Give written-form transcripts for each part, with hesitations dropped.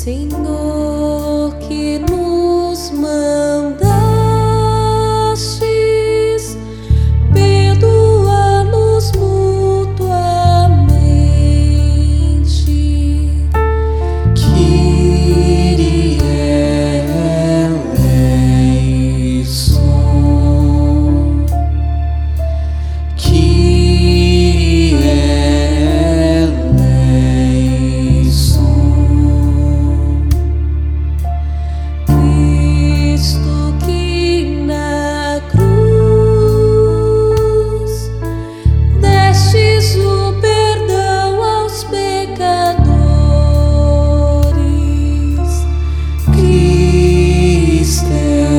Senhor, que nos mandastes, perdoa-nos mutuamente. Kyrie eleison, Kyrie eleison. Cristo que na cruz destes o perdão aos pecadores. Cristo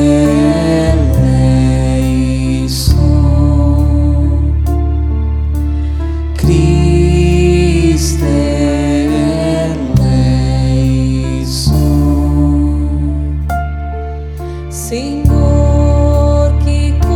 eleison, Cristo eleison. Senhor, que